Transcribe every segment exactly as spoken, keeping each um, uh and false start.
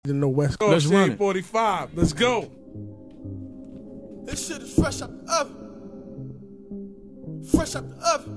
in the West Coast. Let's run it. forty-five. Let's go. This shit is fresh out the oven. Fresh out the oven.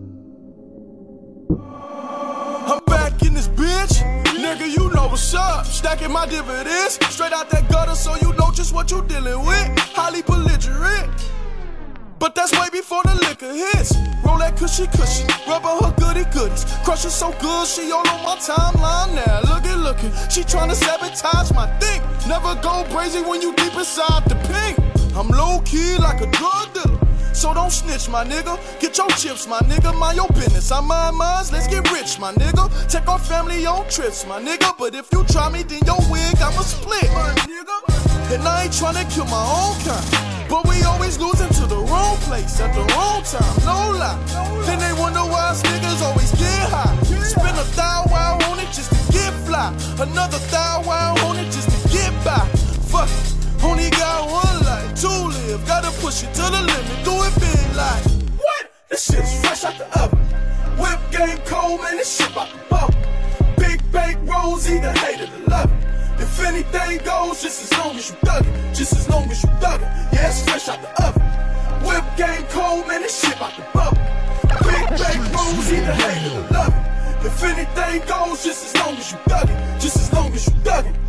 I'm back in this bitch. Nigga, you know what's up. Stacking my dividends. Straight out that gutter so you know just what you dealing with. Highly belligerent. But that's way before the liquor hits. Roll that cushy cushy, rub on her goody goodies. Crush her so good, she all on my timeline now. Look at looking, she tryna sabotage my thing. Never go crazy when you deep inside the pink. I'm low key like a drug dealer, so don't snitch, my nigga. Get your chips, my nigga, mind your business. I mind mine, let's get rich, my nigga. Take our family on trips, my nigga. But if you try me, then your wig I'ma split, my nigga. And I ain't tryna kill my own kind, but we always losing to the wrong place at the wrong time, no lie. Then they wonder why us niggas always get high. Spend a thou wow on it just to get fly. Another thou wow on it just to get by. Fuck it, only got one life to live. Gotta push it to the limit, do it big like. What? This shit is fresh out the oven. Whip game cold, man, this shit about to bubble. Big bank rolls, either hate it or love it. If anything goes, just as long as you thug it. Just as long as you thug it. Yeah, it's fresh out the oven. Whip game cold, man, this shit about to bubble. Big bank rolls, either hate it or love it. If anything goes, just as long as you thug it. Just as long as you thug it.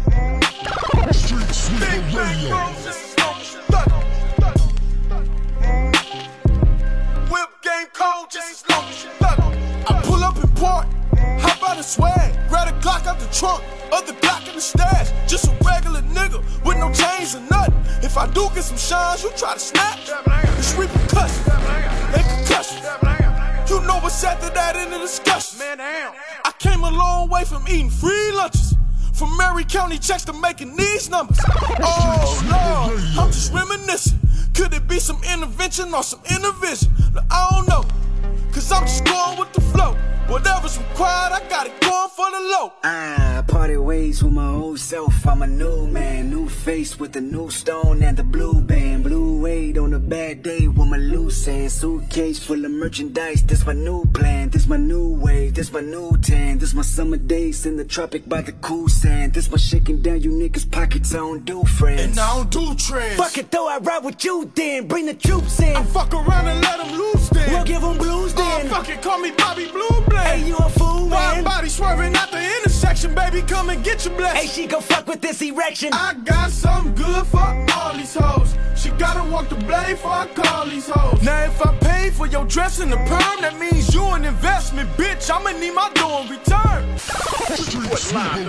Big bank rolls, just as long as you thug it. Whip game cold, just as long as you thug it. I pull up in park, hop out of swag, grab a Glock out the trunk. Other Glock in the stash, just a regular nigga with no chains or nothing. If I do get some shines, you try to snatch. It's repercussions and concussions. You know what's after that in the discussion. I came a long way from eating free lunches, from Mary County checks to making these numbers. Oh Lord, I'm just reminiscing. Could it be some intervention or some inner vision? I don't know, cause I'm just going with the flow. Whatever's required, I got it going for the low. I parted ways with my old self. I'm a new man, new face with a new stone and the blue band. Blue weight on a bad day with my loose hand. Suitcase full of merchandise, this my new plan. This my new wave, this my new tan. This my summer days in the tropic by the cool sand. This my shaking down you niggas' pockets, I don't do friends. And I don't do trends. Fuck it though, I ride with you then. Bring the troops in. I fuck around and let them loose then. We'll give them blues then. Oh, fuck it, call me Bobby Blue Blade. Hey, you a fool, man. My body swerving out the intersection, baby, come and get your blessing. Hey, she gon' fuck with this erection. I got something good for all these hoes. She gotta walk the blade before I call these hoes. Now if I pay for your dress and the perm, that means you an investment, bitch. I'ma need my dough in return.